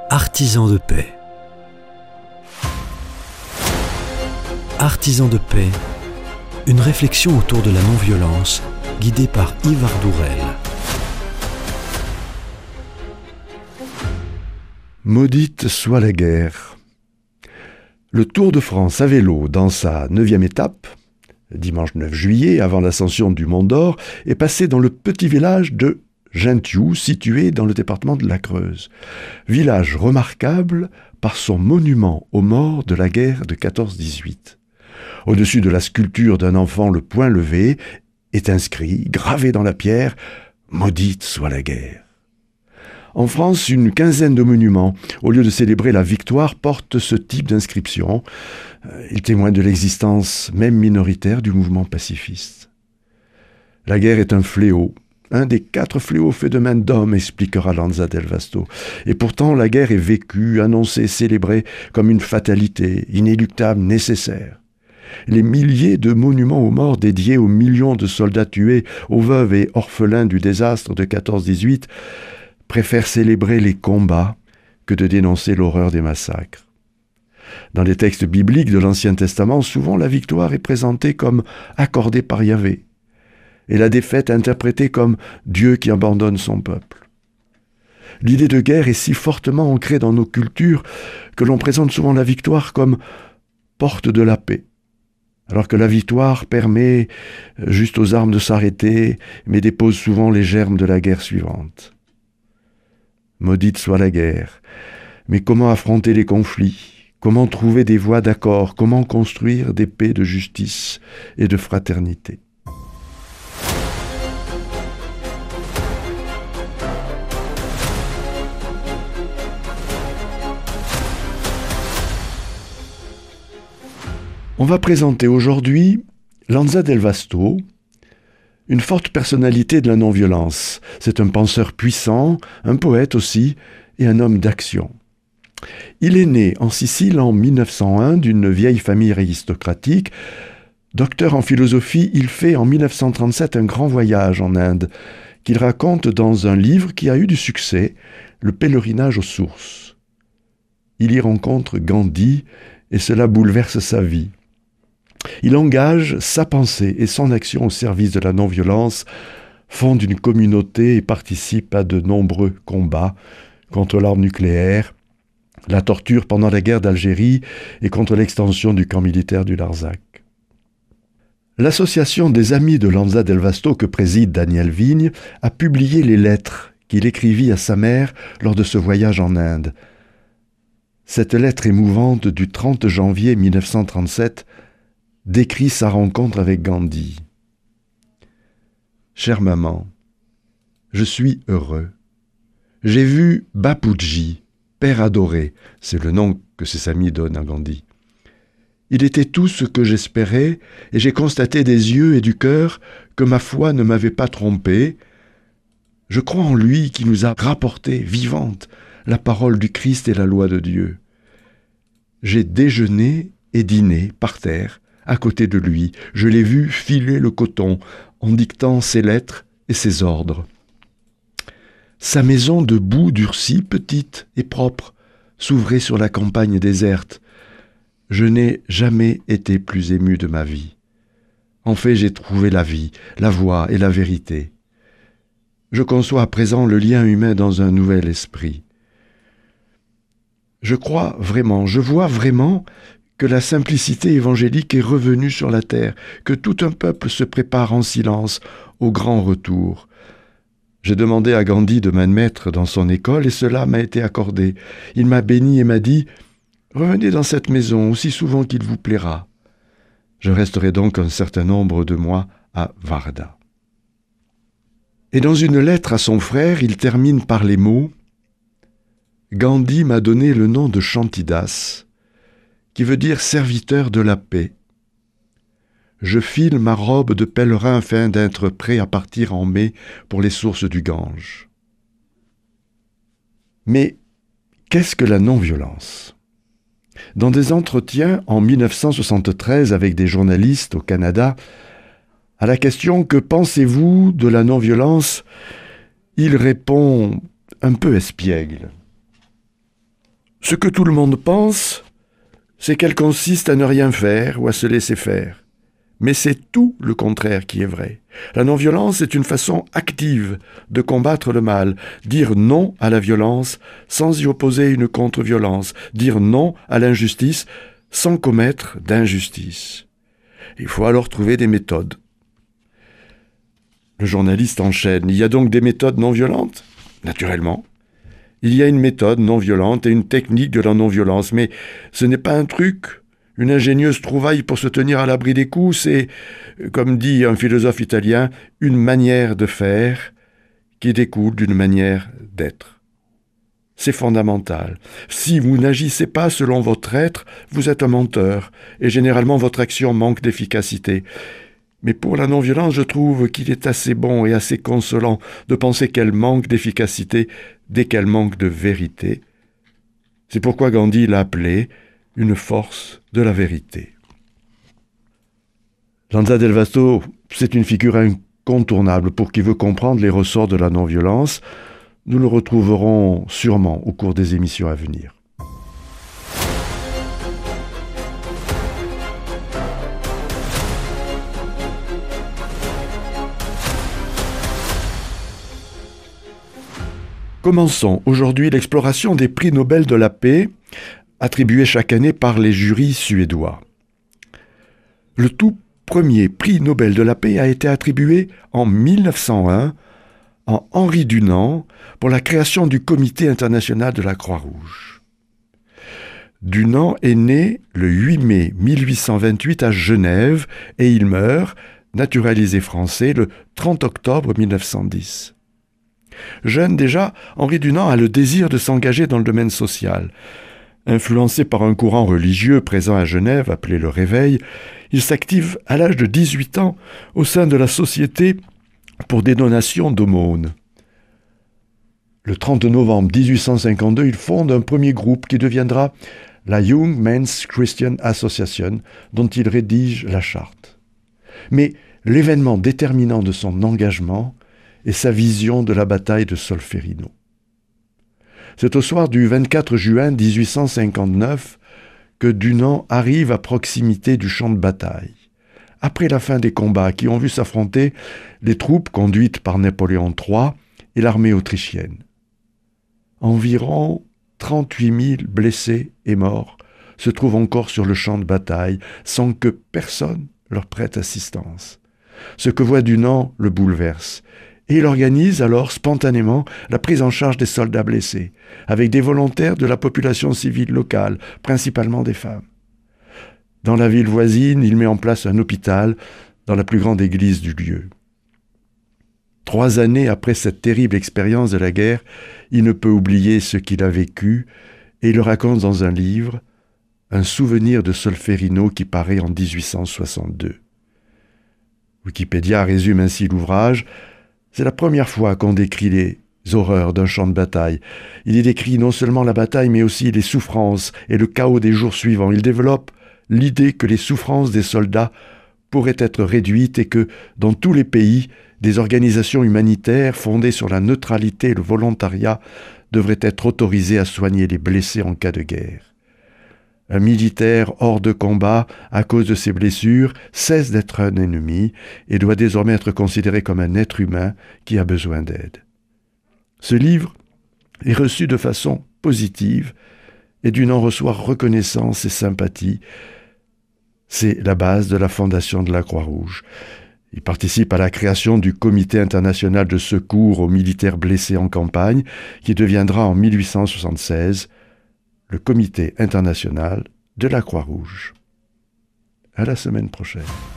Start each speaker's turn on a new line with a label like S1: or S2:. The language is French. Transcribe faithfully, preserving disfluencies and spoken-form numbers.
S1: Artisans de paix. Artisans de paix, une réflexion autour de la non-violence, guidée par Yves Ardourel.
S2: Maudite soit la guerre. Le Tour de France à vélo, dans sa neuvième étape, dimanche neuf juillet, avant l'ascension du Mont d'Or, est passé dans le petit village de Gintioux, situé dans le département de la Creuse. Village remarquable par son monument aux morts de la guerre de quatorze dix-huit. Au-dessus de la sculpture d'un enfant le poing levé est inscrit, gravé dans la pierre, « Maudite soit la guerre ». En France, une quinzaine de monuments, au lieu de célébrer la victoire, portent ce type d'inscription. Ils témoignent de l'existence, même minoritaire, du mouvement pacifiste. La guerre est un fléau, un des quatre fléaux faits de main d'homme, expliquera Lanza del Vasto. Et pourtant, la guerre est vécue, annoncée, célébrée comme une fatalité, inéluctable, nécessaire. Les milliers de monuments aux morts dédiés aux millions de soldats tués, aux veuves et orphelins du désastre de quatorze dix-huit, préfèrent célébrer les combats que de dénoncer l'horreur des massacres. Dans les textes bibliques de l'Ancien Testament, souvent la victoire est présentée comme accordée par Yahvé, et la défaite interprétée comme Dieu qui abandonne son peuple. L'idée de guerre est si fortement ancrée dans nos cultures que l'on présente souvent la victoire comme porte de la paix, alors que la victoire permet juste aux armes de s'arrêter, mais dépose souvent les germes de la guerre suivante. Maudite soit la guerre, mais comment affronter les conflits? Comment trouver des voies d'accord? Comment construire des paix de justice et de fraternité? On va présenter aujourd'hui Lanza del Vasto, une forte personnalité de la non-violence. C'est un penseur puissant, un poète aussi, et un homme d'action. Il est né en Sicile en mille neuf cent un d'une vieille famille aristocratique. Docteur en philosophie, il fait en mille neuf cent trente-sept un grand voyage en Inde, qu'il raconte dans un livre qui a eu du succès, Le pèlerinage aux sources. Il y rencontre Gandhi et cela bouleverse sa vie. Il engage sa pensée et son action au service de la non-violence, fonde une communauté et participe à de nombreux combats contre l'arme nucléaire, la torture pendant la guerre d'Algérie et contre l'extension du camp militaire du Larzac. L'association des amis de Lanza del Vasto que préside Daniel Vigne a publié les lettres qu'il écrivit à sa mère lors de ce voyage en Inde. Cette lettre émouvante du trente janvier mille neuf cent trente-sept décrit sa rencontre avec Gandhi. « Chère maman, je suis heureux. J'ai vu Bapuji, père adoré, c'est le nom que ses amis donnent à Gandhi. Il était tout ce que j'espérais et j'ai constaté des yeux et du cœur que ma foi ne m'avait pas trompé. Je crois en lui qui nous a rapporté, vivante, la parole du Christ et la loi de Dieu. J'ai déjeuné et dîné par terre, à côté de lui, je l'ai vu filer le coton en dictant ses lettres et ses ordres. Sa maison de boue durcie, petite et propre, s'ouvrait sur la campagne déserte. Je n'ai jamais été plus ému de ma vie. En fait, j'ai trouvé la vie, la voie et la vérité. Je conçois à présent le lien humain dans un nouvel esprit. Je crois vraiment, je vois vraiment que la simplicité évangélique est revenue sur la terre, que tout un peuple se prépare en silence au grand retour. J'ai demandé à Gandhi de m'admettre dans son école et cela m'a été accordé. Il m'a béni et m'a dit « Revenez dans cette maison aussi souvent qu'il vous plaira. » Je resterai donc un certain nombre de mois à Varda. Et dans une lettre à son frère, il termine par les mots « Gandhi m'a donné le nom de Shantidas, qui veut dire serviteur de la paix. Je file ma robe de pèlerin afin d'être prêt à partir en mai pour les sources du Gange. » Mais qu'est-ce que la non-violence? Dans des entretiens en mille neuf cent soixante-treize avec des journalistes au Canada, à la question « Que pensez-vous de la non-violence ?» il répond un peu espiègle. Ce que tout le monde pense, c'est qu'elle consiste à ne rien faire ou à se laisser faire. Mais c'est tout le contraire qui est vrai. La non-violence est une façon active de combattre le mal, dire non à la violence sans y opposer une contre-violence, dire non à l'injustice sans commettre d'injustice. Il faut alors trouver des méthodes. Le journaliste enchaîne. Il y a donc des méthodes non violentes ? Naturellement. Il y a une méthode non violente et une technique de la non-violence, mais ce n'est pas un truc, une ingénieuse trouvaille pour se tenir à l'abri des coups, c'est, comme dit un philosophe italien, une manière de faire qui découle d'une manière d'être. C'est fondamental. Si vous n'agissez pas selon votre être, vous êtes un menteur, et généralement votre action manque d'efficacité. Mais pour la non-violence, je trouve qu'il est assez bon et assez consolant de penser qu'elle manque d'efficacité dès qu'elle manque de vérité. C'est pourquoi Gandhi l'a appelée une force de la vérité. Lanza del Vasto, c'est une figure incontournable pour qui veut comprendre les ressorts de la non-violence. Nous le retrouverons sûrement au cours des émissions à venir. Commençons aujourd'hui l'exploration des prix Nobel de la paix, attribués chaque année par les jurys suédois. Le tout premier prix Nobel de la paix a été attribué en mille neuf cent un à Henri Dunant pour la création du Comité international de la Croix-Rouge. Dunant est né le huit mai mille huit cent vingt-huit à Genève et il meurt, naturalisé français, le trente octobre mille neuf cent dix. Jeune déjà, Henri Dunant a le désir de s'engager dans le domaine social. Influencé par un courant religieux présent à Genève, appelé le Réveil, il s'active à l'âge de dix-huit ans au sein de la Société pour des donations d'aumônes. Le trente novembre mille huit cent cinquante-deux, il fonde un premier groupe qui deviendra la Young Men's Christian Association, dont il rédige la charte. Mais l'événement déterminant de son engagement est sa vision de la bataille de Solferino. C'est au soir du vingt-quatre juin mille huit cent cinquante-neuf que Dunant arrive à proximité du champ de bataille, après la fin des combats qui ont vu s'affronter les troupes conduites par Napoléon trois et l'armée autrichienne. Environ trente-huit mille blessés et morts se trouvent encore sur le champ de bataille sans que personne leur prête assistance. Ce que voit Dunant le bouleverse. Et il organise alors spontanément la prise en charge des soldats blessés, avec des volontaires de la population civile locale, principalement des femmes. Dans la ville voisine, il met en place un hôpital dans la plus grande église du lieu. Trois années après cette terrible expérience de la guerre, il ne peut oublier ce qu'il a vécu et il le raconte dans un livre, un souvenir de Solferino qui paraît en mille huit cent soixante-deux. Wikipédia résume ainsi l'ouvrage. C'est la première fois qu'on décrit les horreurs d'un champ de bataille. Il y décrit non seulement la bataille, mais aussi les souffrances et le chaos des jours suivants. Il développe l'idée que les souffrances des soldats pourraient être réduites et que, dans tous les pays, des organisations humanitaires fondées sur la neutralité et le volontariat devraient être autorisées à soigner les blessés en cas de guerre. Un militaire hors de combat, à cause de ses blessures, cesse d'être un ennemi et doit désormais être considéré comme un être humain qui a besoin d'aide. Ce livre est reçu de façon positive et Dunant reçoit reconnaissance et sympathie. C'est la base de la fondation de la Croix-Rouge. Il participe à la création du Comité international de secours aux militaires blessés en campagne, qui deviendra en mille huit cent soixante-seize le Comité international de la Croix-Rouge. À la semaine prochaine.